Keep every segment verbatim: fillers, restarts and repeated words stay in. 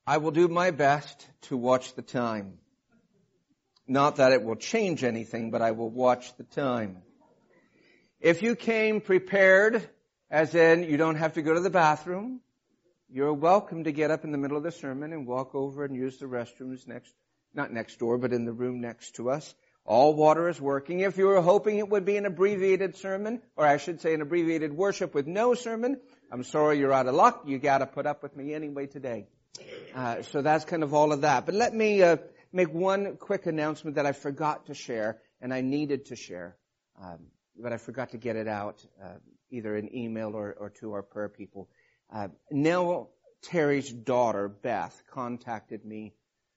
I will do my best to watch the time. Not that it will change anything, but I will watch the time. If you came prepared, as in you don't have to go to the bathroom, you're welcome to get up in the middle of the sermon and walk over and use the restrooms next, not next door, but in the room next to us. All water is working. If you were hoping it would be an abbreviated sermon, or I should say an abbreviated worship with no sermon, I'm sorry you're out of luck. You got to put up with me anyway today. Uh, so that's kind of all of that. But let me uh, make one quick announcement that I forgot to share, and I needed to share, um, but I forgot to get it out, uh, either in email or, or to our prayer people. Uh, Nell Terry's daughter, Beth, contacted me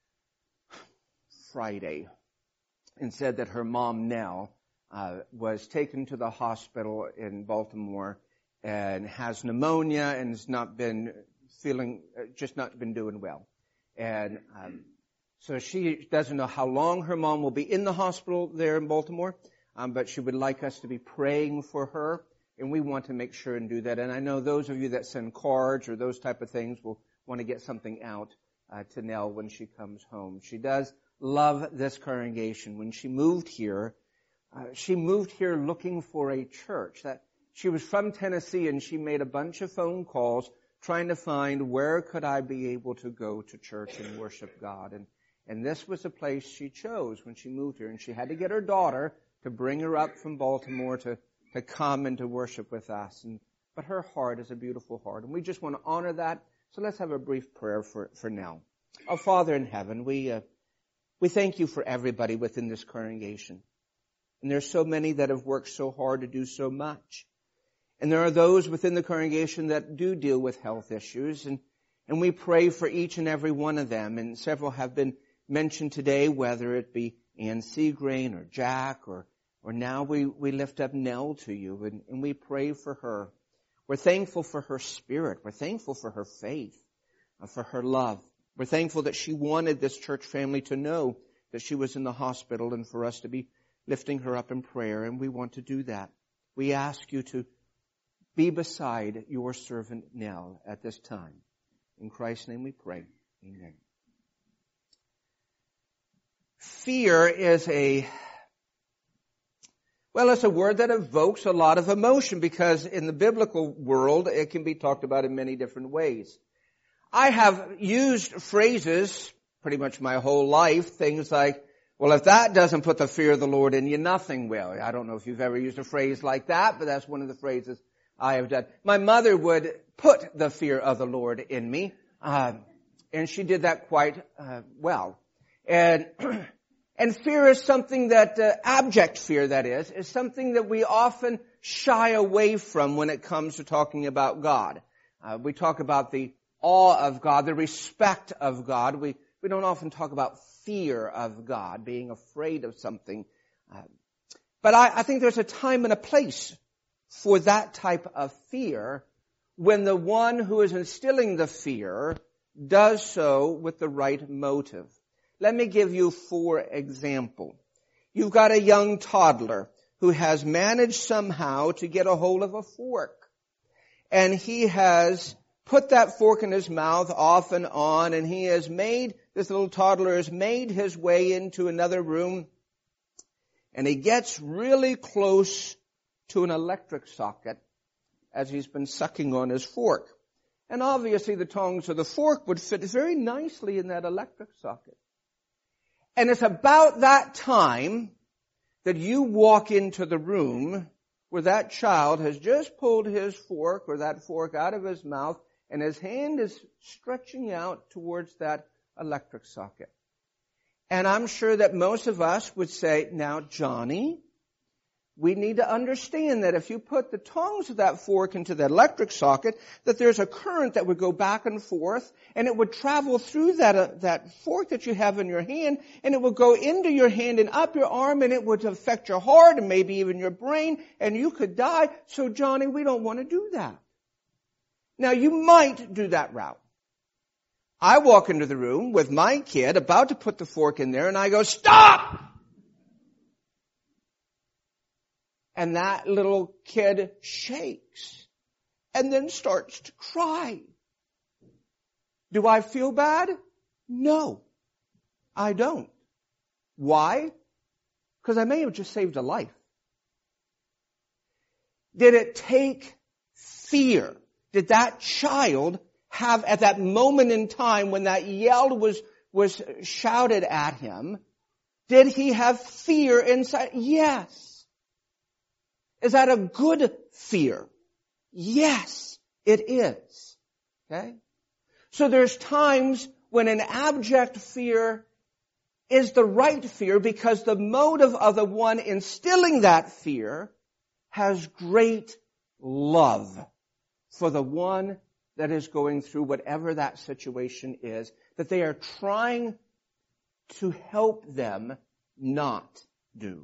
Friday and said that her mom, Nell, uh, was taken to the hospital in Baltimore and has pneumonia and has not been feeling, uh, just not been doing well. And um, so she doesn't know how long her mom will be in the hospital there in Baltimore, um, but she would like us to be praying for her, and we want to make sure and do that. And I know those of you that send cards or those type of things will want to get something out uh, to Nell when she comes home. She does love this congregation. When she moved here, uh, she moved here looking for a church. That she was from Tennessee, and she made a bunch of phone calls trying to find where could I be able to go to church and worship God. And and this was a place she chose when she moved here. And she had to get her daughter to bring her up from Baltimore to, to come and to worship with us. And but her heart is a beautiful heart. And we just want to honor that. So let's have a brief prayer for, for now. Our Father in heaven, we uh, we thank you for everybody within this congregation. And there's so many that have worked so hard to do so much. And there are those within the congregation that do deal with health issues. And, and we pray for each and every one of them. And several have been mentioned today, whether it be Ann Seagrain or Jack, or, or now we, we lift up Nell to you. And, and we pray for her. We're thankful for her spirit. We're thankful for her faith, uh, for her love. We're thankful that she wanted this church family to know that she was in the hospital and for us to be lifting her up in prayer. And we want to do that. We ask you to be beside your servant Nell at this time. In Christ's name we pray. Amen. Fear is a, well, it's a word that evokes a lot of emotion because in the biblical world, it can be talked about in many different ways. I have used phrases pretty much my whole life, things like, well, if that doesn't put the fear of the Lord in you, nothing will. I don't know if you've ever used a phrase like that, but that's one of the phrases I have done. My mother would put the fear of the Lord in me, uh, and she did that quite uh, well. And and fear is something that, uh, abject fear that is, is something that we often shy away from when it comes to talking about God. Uh, we talk about the awe of God, the respect of God. We we don't often talk about fear of God, being afraid of something. Uh, but I, I think there's a time and a place for that type of fear when the one who is instilling the fear does so with the right motive. Let me give you four examples. You've got a young toddler who has managed somehow to get a hold of a fork. And he has put that fork in his mouth off and on, and he has made, this little toddler has made his way into another room, and he gets really close to an electric socket as he's been sucking on his fork. And obviously the tongs of the fork would fit very nicely in that electric socket. And it's about that time that you walk into the room where that child has just pulled his fork or that fork out of his mouth, and his hand is stretching out towards that electric socket. And I'm sure that most of us would say, now, Johnny, we need to understand that if you put the tongs of that fork into that electric socket, that there's a current that would go back and forth, and it would travel through that uh, that fork that you have in your hand, and it would go into your hand and up your arm, and it would affect your heart and maybe even your brain, and you could die. So, Johnny, we don't want to do that. Now, you might do that route. I walk into the room with my kid about to put the fork in there, and I go, stop! And that little kid shakes and then starts to cry. Do I feel bad? No, I don't. Why? Because I may have just saved a life. Did it take fear? Did that child have, at that moment in time when that yell was, was shouted at him, did he have fear inside? Yes. Is that a good fear? Yes, it is. Okay? So there's times when an abject fear is the right fear because the motive of the one instilling that fear has great love for the one that is going through whatever that situation is, that they are trying to help them not do.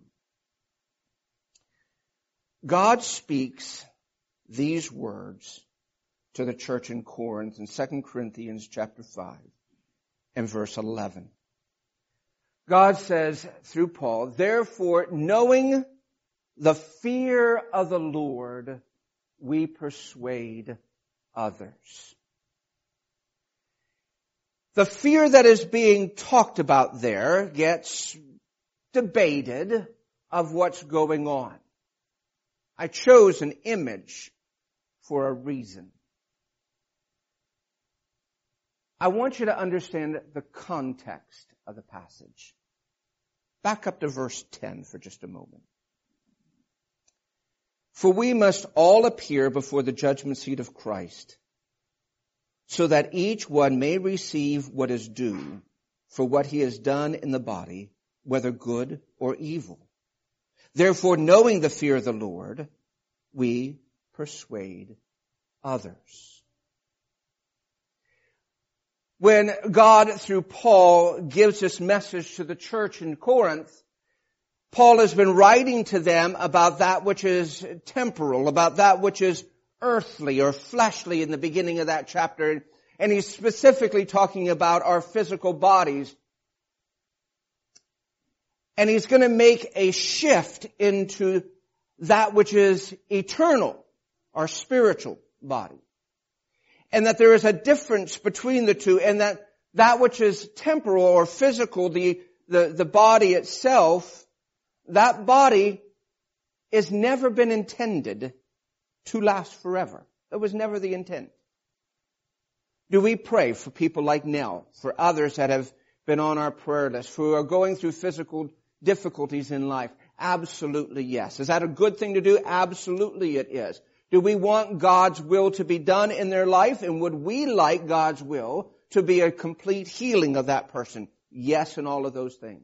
God speaks these words to the church in Corinth in Second Corinthians chapter five and verse eleven. God says through Paul, therefore, knowing the fear of the Lord, we persuade others. The fear that is being talked about there gets debated of what's going on. I chose an image for a reason. I want you to understand the context of the passage. Back up to verse ten for just a moment. For we must all appear before the judgment seat of Christ, so that each one may receive what is due for what he has done in the body, whether good or evil. Therefore, knowing the fear of the Lord, we persuade others. When God, through Paul, gives this message to the church in Corinth, Paul has been writing to them about that which is temporal, about that which is earthly or fleshly in the beginning of that chapter. And he's specifically talking about our physical bodies. And he's going to make a shift into that which is eternal, our spiritual body. And that there is a difference between the two, and that that which is temporal or physical, the, the, the body itself, that body has never been intended to last forever. That was never the intent. Do we pray for people like Nell, for others that have been on our prayer list, who are going through physical difficulties in life? Absolutely yes. Is that a good thing to do? Absolutely it is. Do we want God's will to be done in their life? And would we like God's will to be a complete healing of that person? Yes, in all of those things.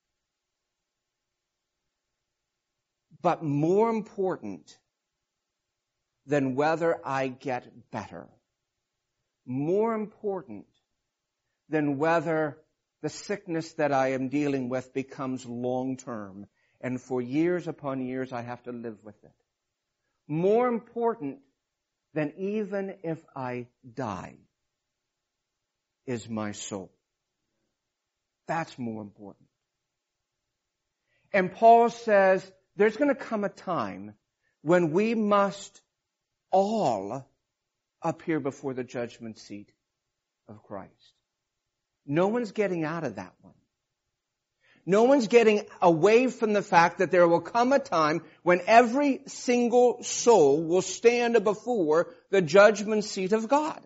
But more important than whether I get better, more important than whether the sickness that I am dealing with becomes long-term, and for years upon years I have to live with it. More important than even if I die is my soul. That's more important. And Paul says there's going to come a time when we must all appear before the judgment seat of Christ. No one's getting out of that one. No one's getting away from the fact that there will come a time when every single soul will stand before the judgment seat of God.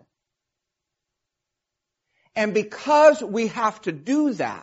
And because we have to do that,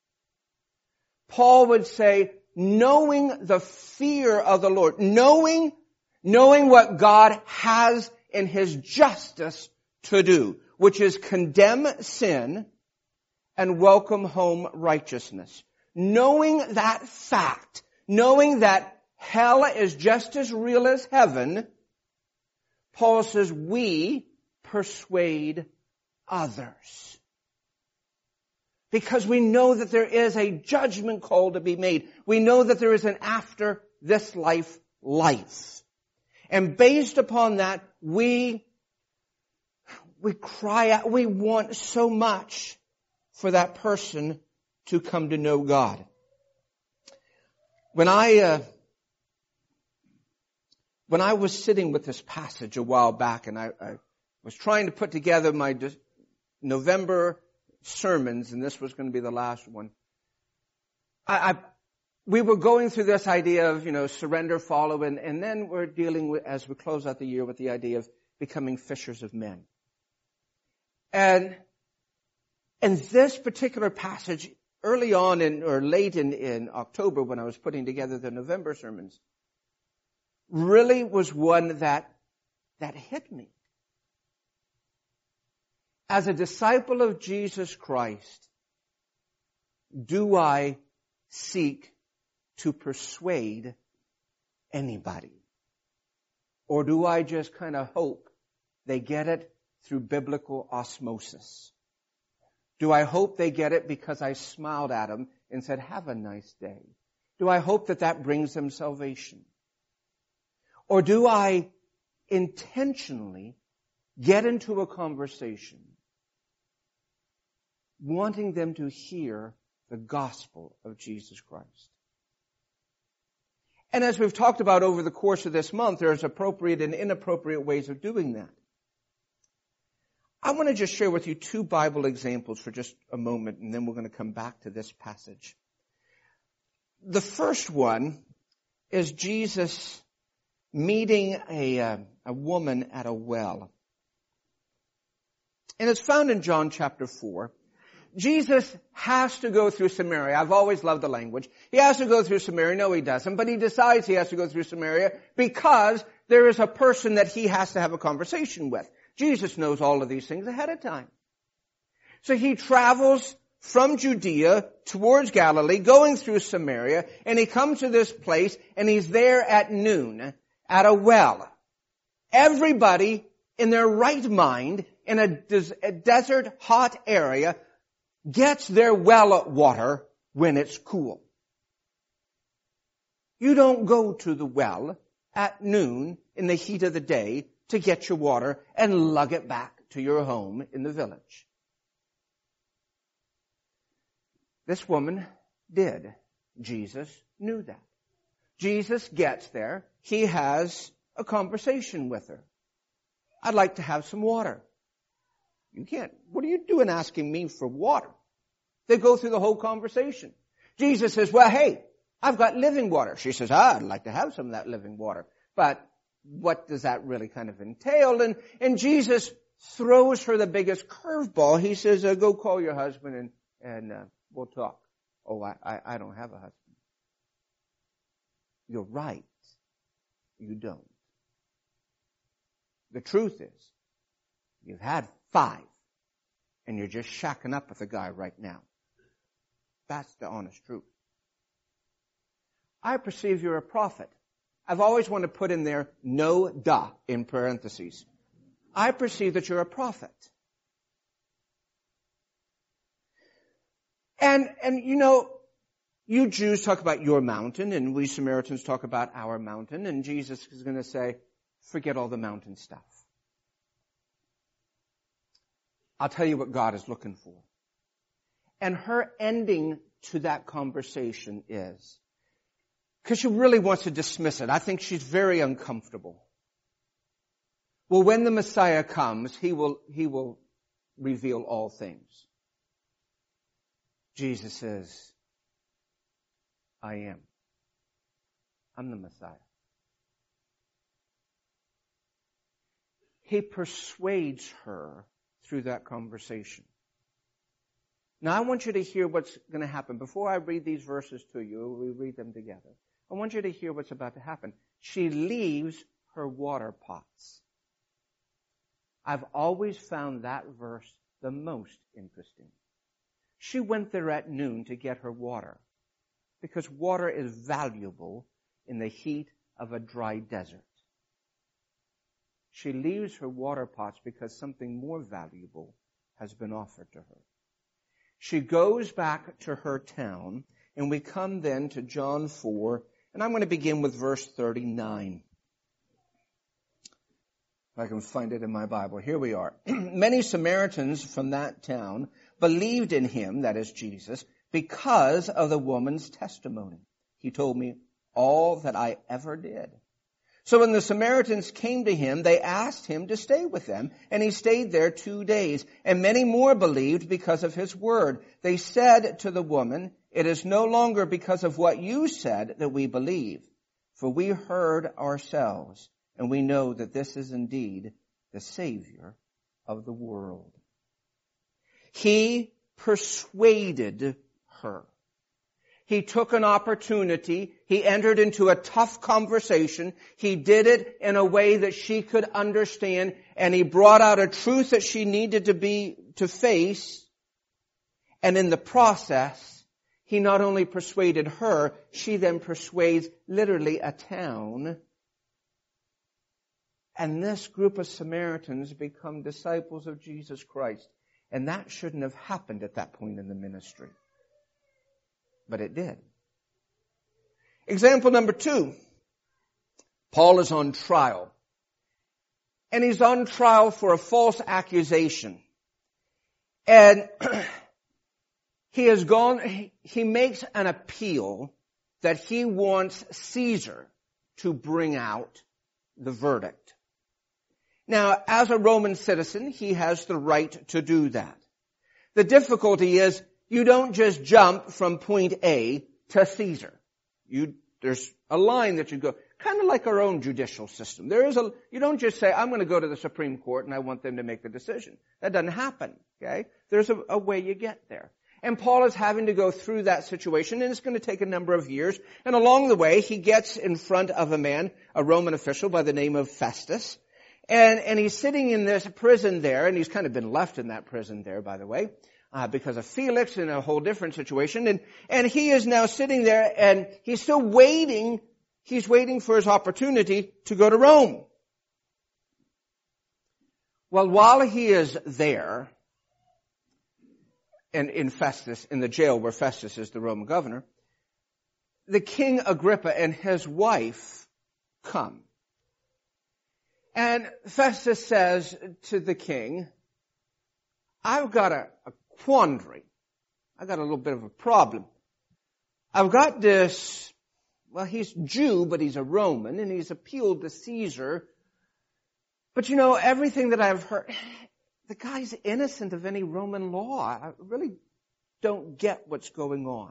Paul would say, knowing the fear of the Lord, knowing, knowing what God has in His justice to do, which is condemn sin and welcome home righteousness. Knowing that fact, knowing that hell is just as real as heaven, Paul says we persuade others. Because we know that there is a judgment call to be made. We know that there is an after this life life. And based upon that, we, we cry out, we want so much for that person to come to know God. When I, uh, when I was sitting with this passage a while back, and I, I was trying to put together my November sermons, and this was going to be the last one, I, I we were going through this idea of, you know, surrender, follow, and, and then we're dealing with, as we close out the year, with the idea of becoming fishers of men. And, and this particular passage, early on in, or late in, in October when I was putting together the November sermons, really was one that, that hit me. As a disciple of Jesus Christ, do I seek to persuade anybody? Or do I just kind of hope they get it through biblical osmosis? Do I hope they get it because I smiled at them and said, have a nice day? Do I hope that that brings them salvation? Or do I intentionally get into a conversation wanting them to hear the gospel of Jesus Christ? And as we've talked about over the course of this month, there's appropriate and inappropriate ways of doing that. I want to just share with you two Bible examples for just a moment, and then we're going to come back to this passage. The first one is Jesus meeting a, uh, a woman at a well. And it's found in John chapter four. Jesus has to go through Samaria. I've always loved the language. He has to go through Samaria. No, he doesn't. But he decides he has to go through Samaria because there is a person that he has to have a conversation with. Jesus knows all of these things ahead of time. So he travels from Judea towards Galilee, going through Samaria, and he comes to this place, and he's there at noon at a well. Everybody in their right mind in a, des- a desert hot area gets their well water when it's cool. You don't go to the well at noon in the heat of the day to get your water and lug it back to your home in the village. This woman did. Jesus knew that. Jesus gets there. He has a conversation with her. I'd like to have some water. You can't. What are you doing asking me for water? They go through the whole conversation. Jesus says, well, hey, I've got living water. She says, ah, I'd like to have some of that living water. But what does that really kind of entail? And, and Jesus throws her the biggest curveball. He says, uh, go call your husband and, and uh, we'll talk. Oh, I, I, I don't have a husband. You're right. You don't. The truth is, you've had five, and you're just shacking up with a guy right now. That's the honest truth. I perceive you're a prophet. I've always wanted to put in there, no da, in parentheses. I perceive that you're a prophet. And, and you know, you Jews talk about your mountain, and we Samaritans talk about our mountain, and Jesus is going to say, forget all the mountain stuff. I'll tell you what God is looking for. And her ending to that conversation is, because she really wants to dismiss it. I think she's very uncomfortable. Well, when the Messiah comes, he will, he will reveal all things. Jesus says, I am. I'm the Messiah. He persuades her through that conversation. Now, I want you to hear what's going to happen. Before I read these verses to you, we read them together. I want you to hear what's about to happen. She leaves her water pots. I've always found that verse the most interesting. She went there at noon to get her water, because water is valuable in the heat of a dry desert. She leaves her water pots because something more valuable has been offered to her. She goes back to her town, and we come then to John four, and I'm going to begin with verse thirty-nine. If I can find it in my Bible. Here we are. Many Samaritans from that town believed in him, that is Jesus, because of the woman's testimony. He told me all that I ever did. So when the Samaritans came to him, they asked him to stay with them, and he stayed there two days. And many more believed because of his word. They said to the woman, "It is no longer because of what you said that we believe, for we heard ourselves, and we know that this is indeed the Savior of the world." He persuaded her. He took an opportunity. He entered into a tough conversation. He did it in a way that she could understand, and he brought out a truth that she needed to be, to face. And in the process, he not only persuaded her, she then persuades literally a town. And this group of Samaritans become disciples of Jesus Christ. And that shouldn't have happened at that point in the ministry. But it did. Example number two. Paul is on trial. And he's on trial for a false accusation. And he has gone, he makes an appeal that he wants Caesar to bring out the verdict. Now, as a Roman citizen, he has the right to do that. The difficulty is, you don't just jump from point A to Caesar. You, there's a line that you go, kind of like our own judicial system. There is a, you don't just say, I'm going to go to the Supreme Court and I want them to make the decision. That doesn't happen, okay? There's a, a way you get there. And Paul is having to go through that situation, and it's going to take a number of years. And along the way, he gets in front of a man, a Roman official by the name of Festus. And, and he's sitting in this prison there, and he's kind of been left in that prison there, by the way. Uh, because of Felix in a whole different situation. And, and he is now sitting there and he's still waiting. He's waiting for his opportunity to go to Rome. Well, while he is there, and in Festus, in the jail where Festus is the Roman governor, the King Agrippa and his wife come. And Festus says to the king, I've got a, a quandary. I got a little bit of a problem. I've got this, well, he's Jew, but he's a Roman, and he's appealed to Caesar. But you know, everything that I've heard, the guy's innocent of any Roman law. I really don't get what's going on.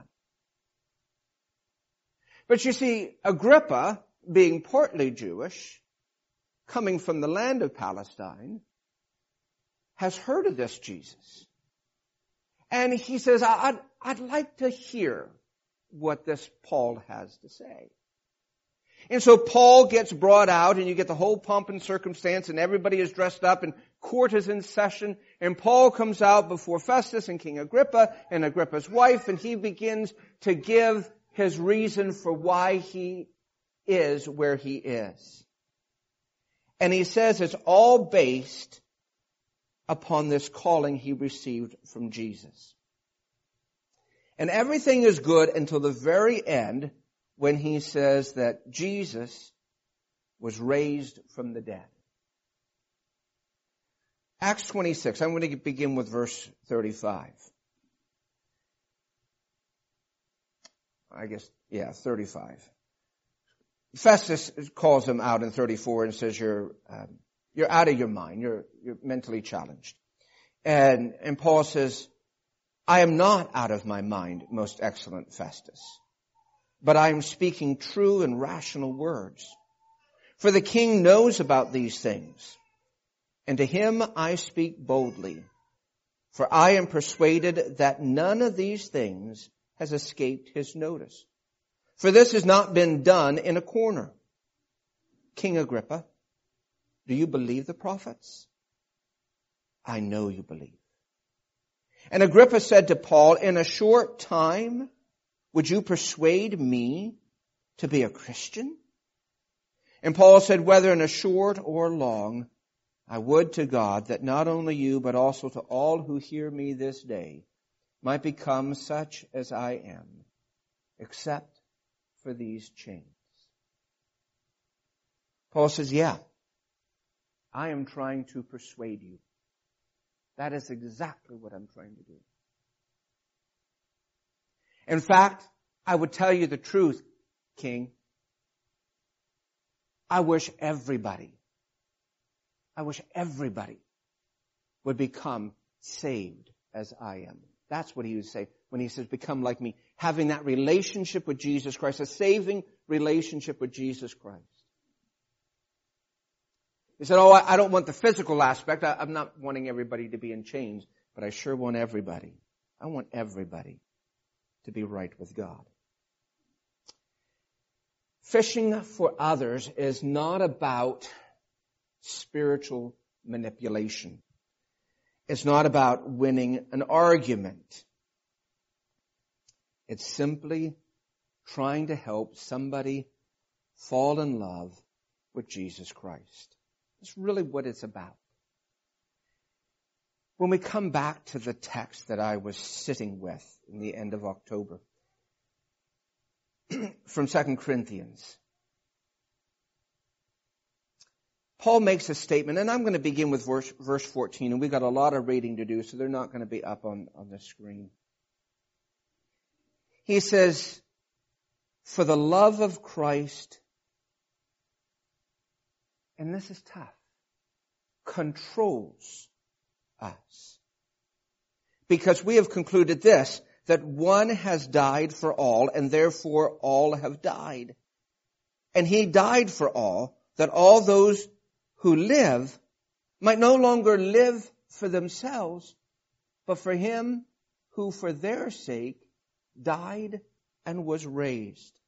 But you see, Agrippa, being partly Jewish, coming from the land of Palestine, has heard of this Jesus. And he says, I'd, I'd like to hear what this Paul has to say. And so Paul gets brought out, and you get the whole pomp and circumstance, and everybody is dressed up, and court is in session, and Paul comes out before Festus and King Agrippa and Agrippa's wife, and he begins to give his reason for why he is where he is. And he says it's all based upon this calling he received from Jesus. And everything is good until the very end, when he says that Jesus was raised from the dead. Acts twenty-six, I'm going to begin with verse thirty-five. I guess, yeah, thirty-five. Festus calls him out in thirty-four and says, you're, um, you're out of your mind. You're, you're mentally challenged. And, and Paul says, I am not out of my mind, most excellent Festus, but I am speaking true and rational words. For the king knows about these things, and to him I speak boldly. For I am persuaded that none of these things has escaped his notice. For this has not been done in a corner. King Agrippa, do you believe the prophets? I know you believe. And Agrippa said to Paul, in a short time, would you persuade me to be a Christian? And Paul said, whether in a short or long, I would to God that not only you, but also to all who hear me this day might become such as I am, except for these chains. Paul says, yeah, I am trying to persuade you. That is exactly what I'm trying to do. In fact, I would tell you the truth, King. I wish everybody, I wish everybody would become saved as I am. That's what he would say when he says, become like me. Having that relationship with Jesus Christ, a saving relationship with Jesus Christ. He said, oh, I don't want the physical aspect. I'm not wanting everybody to be in chains, but I sure want everybody. I want everybody to be right with God. Fishing for others is not about spiritual manipulation. It's not about winning an argument. It's simply trying to help somebody fall in love with Jesus Christ. That's really what it's about. When we come back to the text that I was sitting with in the end of October, from Second Corinthians, Paul makes a statement, and I'm going to begin with verse, verse fourteen, and we've got a lot of reading to do, so they're not going to be up on, on the screen. He says, for the love of Christ, and this is tough, controls us. Because we have concluded this, that one has died for all, and therefore all have died. And he died for all, that all those who live might no longer live for themselves, but for him who for their sake died and was raised.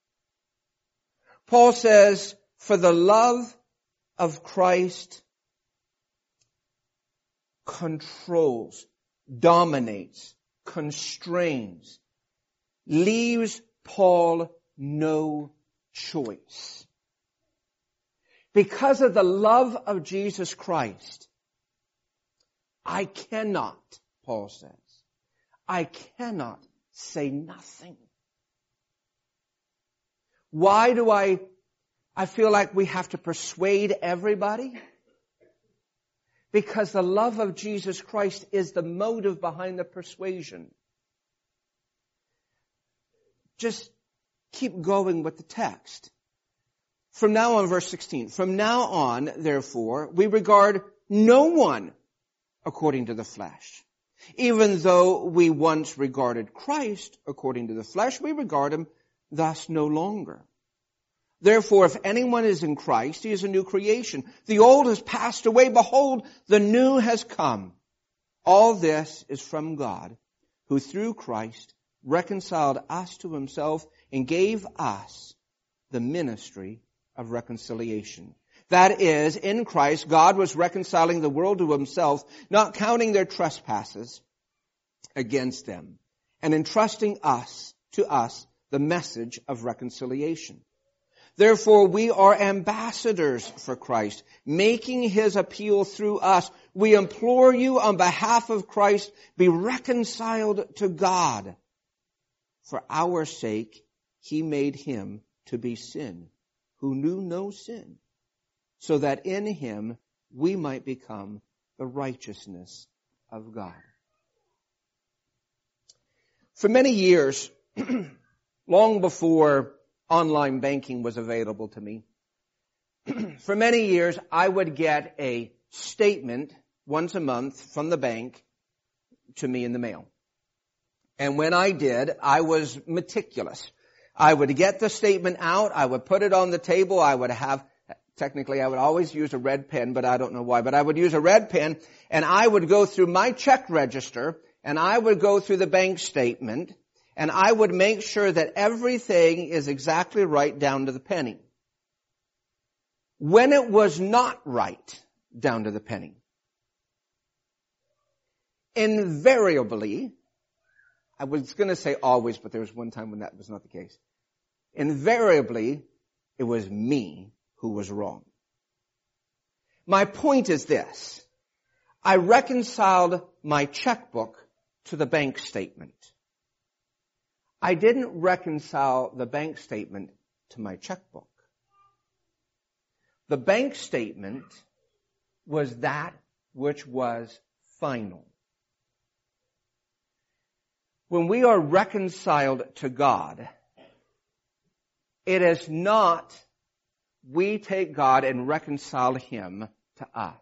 Paul says, for the love of Christ controls, dominates, constrains, leaves Paul no choice. Because of the love of Jesus Christ, I cannot, Paul says, I cannot say nothing. Why do I, I feel like we have to persuade everybody? Because the love of Jesus Christ is the motive behind the persuasion. Just keep going with the text. From now on, verse sixteen. From now on, therefore, we regard no one according to the flesh. Even though we once regarded Christ according to the flesh, we regard him thus no longer. Therefore, if anyone is in Christ, he is a new creation. The old has passed away. Behold, the new has come. All this is from God, who through Christ reconciled us to himself and gave us the ministry of reconciliation. That is, in Christ, God was reconciling the world to himself, not counting their trespasses against them, and entrusting us, to us, the message of reconciliation. Therefore, we are ambassadors for Christ, making his appeal through us. We implore you on behalf of Christ, be reconciled to God. For our sake, he made him to be sin, who knew no sin, so that in him we might become the righteousness of God. For many years, long before online banking was available to me, for many years I would get a statement once a month from the bank to me in the mail. And when I did, I was meticulous. I would get the statement out, I would put it on the table, I would have, technically I would always use a red pen, but I don't know why, but I would use a red pen, and I would go through my check register, and I would go through the bank statement, and I would make sure that everything is exactly right down to the penny. When it was not right down to the penny, invariably, I was going to say always, but there was one time when that was not the case. Invariably, it was me who was wrong. My point is this. I reconciled my checkbook to the bank statement. I didn't reconcile the bank statement to my checkbook. The bank statement was that which was final. When we are reconciled to God, it is not we take God and reconcile Him to us.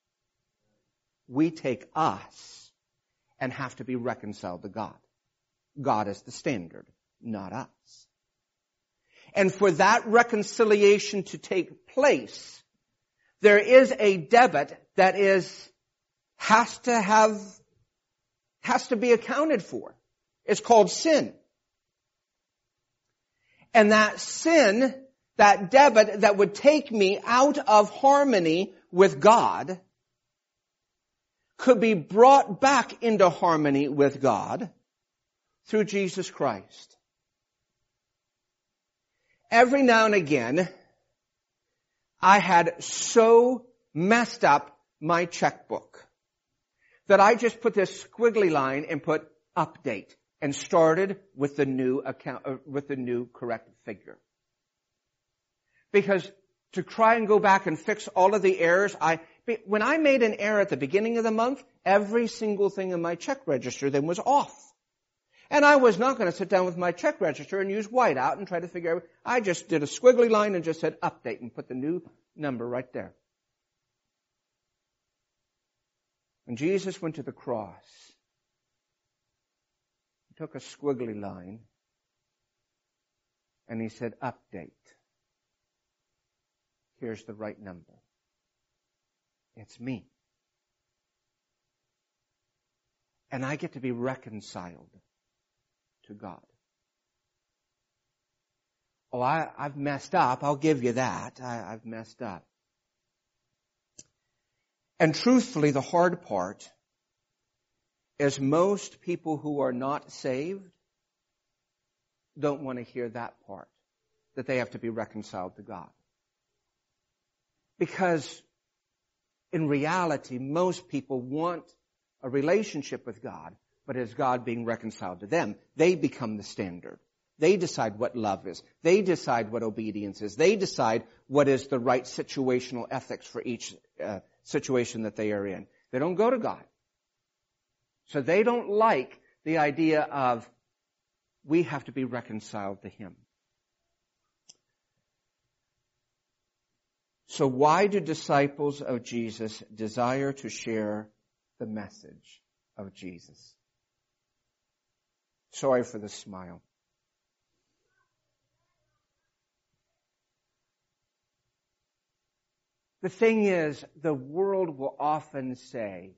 We take us and have to be reconciled to God. God is the standard, not us. And for that reconciliation to take place, there is a debit that is, has to have, has to be accounted for. It's called sin. And that sin, that debit that would take me out of harmony with God, could be brought back into harmony with God through Jesus Christ. Every now and again, I had so messed up my checkbook that I just put this squiggly line and put update and started with the new account, uh, with the new correct figure. Because to try and go back and fix all of the errors, I, when I made an error at the beginning of the month, every single thing in my check register then was off. And I was not going to sit down with my check register and use whiteout and try to figure out. I just did a squiggly line and just said update and put the new number right there. When Jesus went to the cross, He took a squiggly line and He said update. Here's the right number. It's me. And I get to be reconciled to God. Oh, I, I've messed up. I'll give you that. I, I've messed up. And truthfully, the hard part is most people who are not saved don't want to hear that part, that they have to be reconciled to God. Because in reality, most people want a relationship with God, but as God being reconciled to them, they become the standard. They decide what love is. They decide what obedience is. They decide what is the right situational ethics for each uh, situation that they are in. They don't go to God. So they don't like the idea of we have to be reconciled to Him. So why do disciples of Jesus desire to share the message of Jesus? Sorry for the smile. The thing is, the world will often say,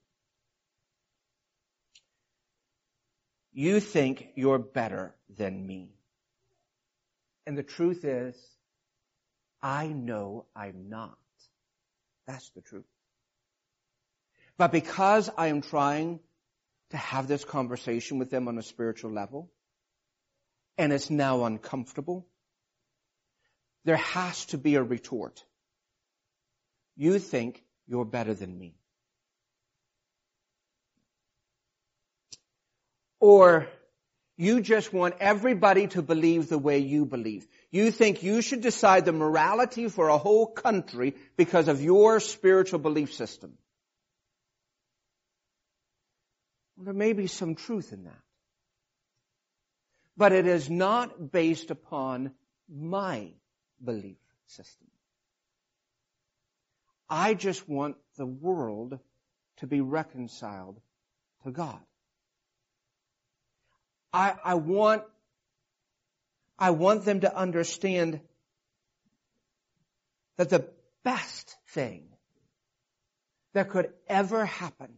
you think you're better than me. And the truth is, I know I'm not. That's the truth. But because I am trying to have this conversation with them on a spiritual level, and it's now uncomfortable, there has to be a retort. You think you're better than me. Or you just want everybody to believe the way you believe. You think you should decide the morality for a whole country because of your spiritual belief system. Well, there may be some truth in that. But it is not based upon my belief system. I just want the world to be reconciled to God. I, I want, I want them to understand that the best thing that could ever happen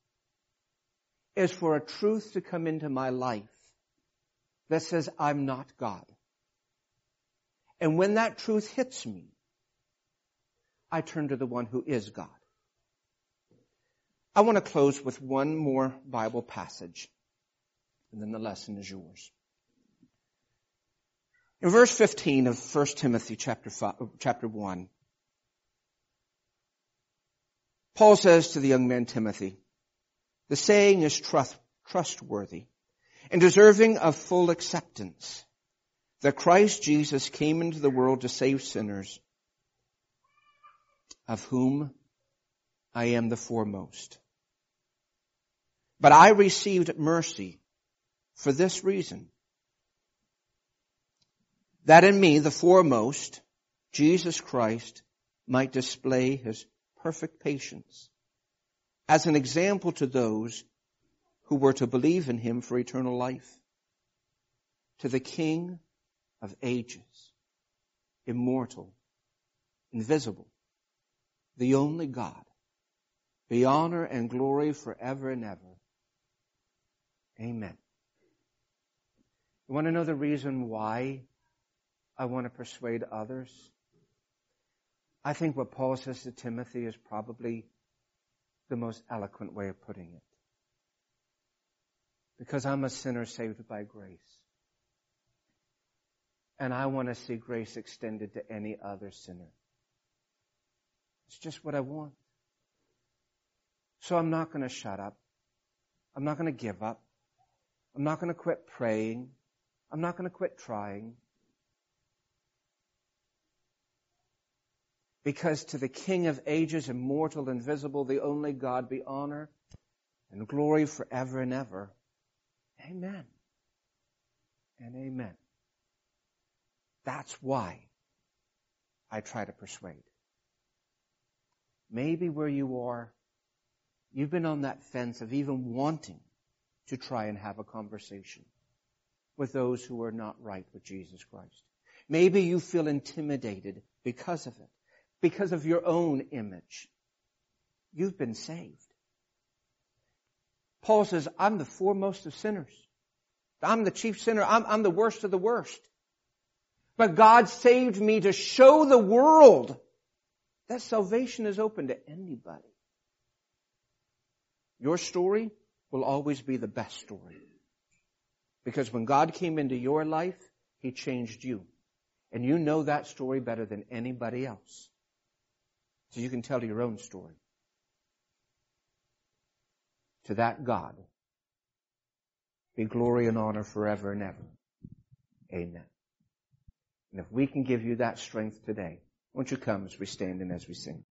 is for a truth to come into my life that says I'm not God. And when that truth hits me, I turn to the one who is God. I want to close with one more Bible passage, and then the lesson is yours. In verse fifteen of First Timothy chapter five, chapter one, Paul says to the young man Timothy, the saying is trust, trustworthy and deserving of full acceptance, that Christ Jesus came into the world to save sinners, of whom I am the foremost. But I received mercy for this reason, that in me, the foremost, Jesus Christ might display his perfect patience as an example to those who were to believe in him for eternal life. To the King of ages, immortal, invisible, the only God, be honor and glory forever and ever. Amen. You want to know the reason why I want to persuade others? I think what Paul says to Timothy is probably the most eloquent way of putting it. Because I'm a sinner saved by grace. And I want to see grace extended to any other sinner. It's just what I want. So I'm not going to shut up. I'm not going to give up. I'm not going to quit praying. I'm not going to quit trying. Because to the King of ages, immortal, invisible, the only God, be honor and glory forever and ever. Amen. And amen. That's why I try to persuade. Maybe where you are, you've been on that fence of even wanting to try and have a conversation with those who are not right with Jesus Christ. Maybe you feel intimidated because of it, because of your own image. You've been saved. Paul says, I'm the foremost of sinners. I'm the chief sinner. I'm, I'm the worst of the worst. But God saved me to show the world that salvation is open to anybody. Your story will always be the best story. Because when God came into your life, He changed you. And you know that story better than anybody else. So you can tell your own story. To that God be glory and honor forever and ever. Amen. And if we can give you that strength today, won't you come as we stand and as we sing?